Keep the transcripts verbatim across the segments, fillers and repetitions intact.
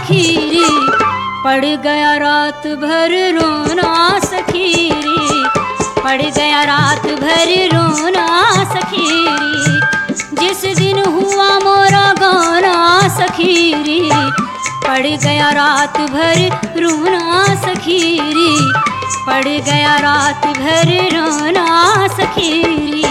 सखी रे, पड़ गया रात भर रोना सखी रे, पड़ गया रात भर रोना सखी रे। जिस दिन हुआ मोरा गाना सखी रे, पड़ गया रात भर रोना सखी रे, पड़ गया रात भर रोना सखी रे।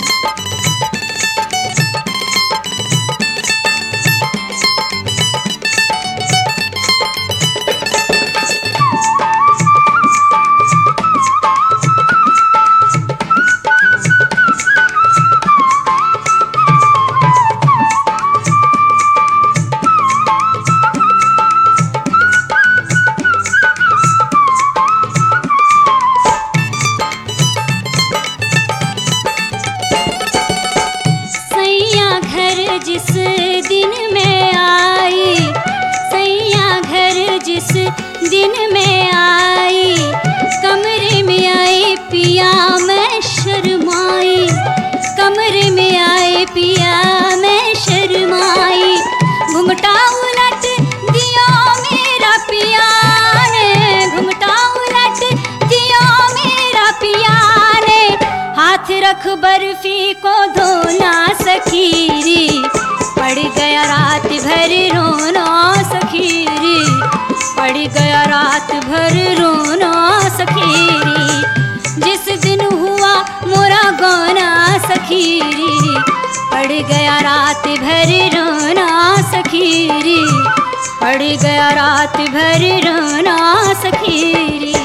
जिस दिन में आई, सैया घर जिस दिन में आई, कमरे में आए पिया मैं शर्माई, कमरे में आए पिया मैं शर्माई। घुंघटा उलट दिया मेरा पिया ने, घुंघटा उलट दिया मेरा पिया ने, हाथ रख बर्फी को धोना सखी रे, पड़ गया रात भर रोना सखी रे, पड़ गया रात भर रोना सखी रे। जिस दिन हुआ मोरा गाना सखी रे, पड़ गया रात भर रोना सखी रे, पड़ गया रात भर रोना सखी रे।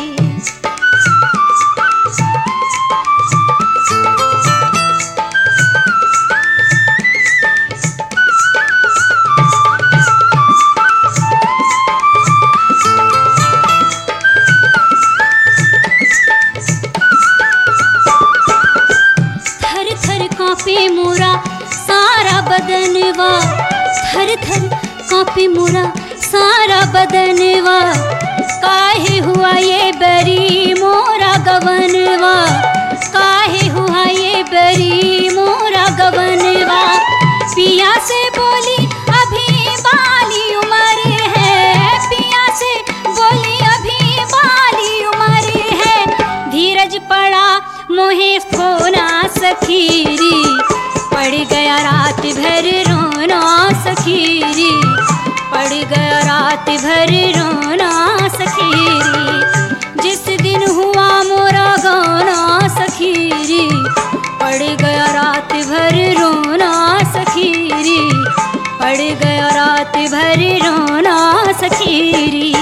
कांपे मोरा सारा बदनवा, थर थर कांपे मोरा सारा बदनवा, काहे हुआ ये बरी मोरा गवनवा, काहे हुआ ये बरी मोरा गवनवा। पिया से बोली अभी बाली उम्र है, पिया से बोली अभी बाली उम्र है, धीरज पड़ा मोहे खोना सखी रे, पड़ गया रात भर रोना सखी रे, पड़ गया रात भर रोना सखी रे। जिस दिन हुआ मोरा गाना सखी रे, पड़ गया रात भर रोना सखी रे, पड़ गया रात भर रोना सखी रे।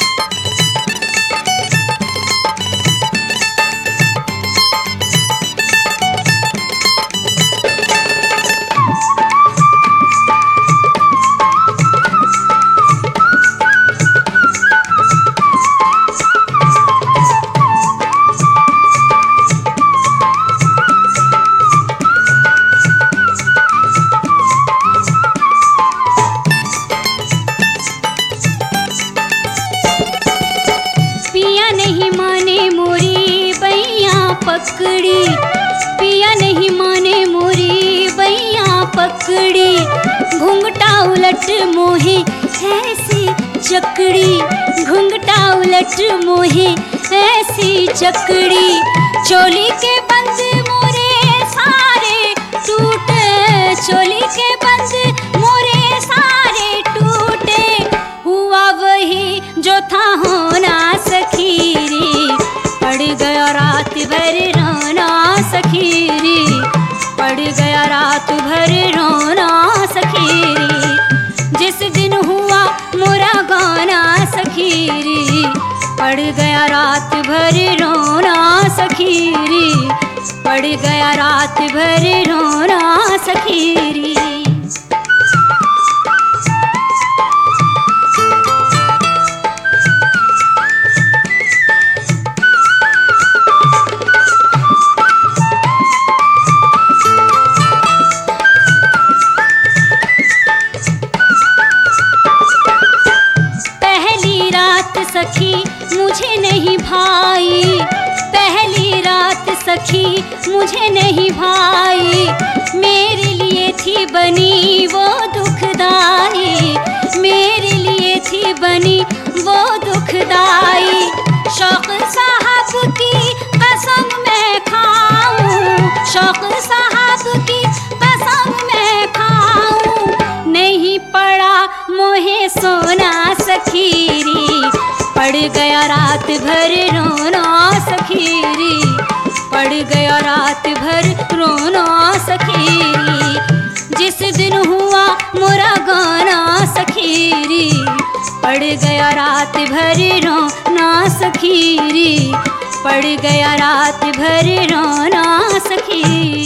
पकड़ी पिया नहीं माने मोरी बैया पकड़ी, घुंघटा उलट मोहे ऐसी चकड़ी, घुंघटा उलट मोहे ऐसी चकड़ी। चोली के बंद मोरे सारे टूटे, चोली के बंद मोरे सारे टूटे, हुआ वही जो था होना सखी रे, पड़ गया रात भर रोना सखी रे, पड़ गया रात भर रोना सखी रे। जिस दिन हुआ मोरा गाना सखी रे, पड़ गया रात भर रोना सखी रे, पड़ गया रात भर रोना सखी रे। सखी मुझे नहीं भाई, पहली रात सखी मुझे नहीं भाई, मेरे लिए थी बनी वो दुखदाई, मेरे लिए थी बनी वो दुखदाई। शौक साहब की कसम मैं खाऊं, शौक साहब की कसम मैं खाऊं, नहीं पड़ा मोहे सोना सखीरी, पड़ गया रात भर रोना सखीरी, पड़ गया रात भर रोना सखीरी, जिस दिन हुआ मोरा गाना सखीरी, पड़ गया रात भर रोना सखीरी, पड़ गया रात भर रोना सखीरी।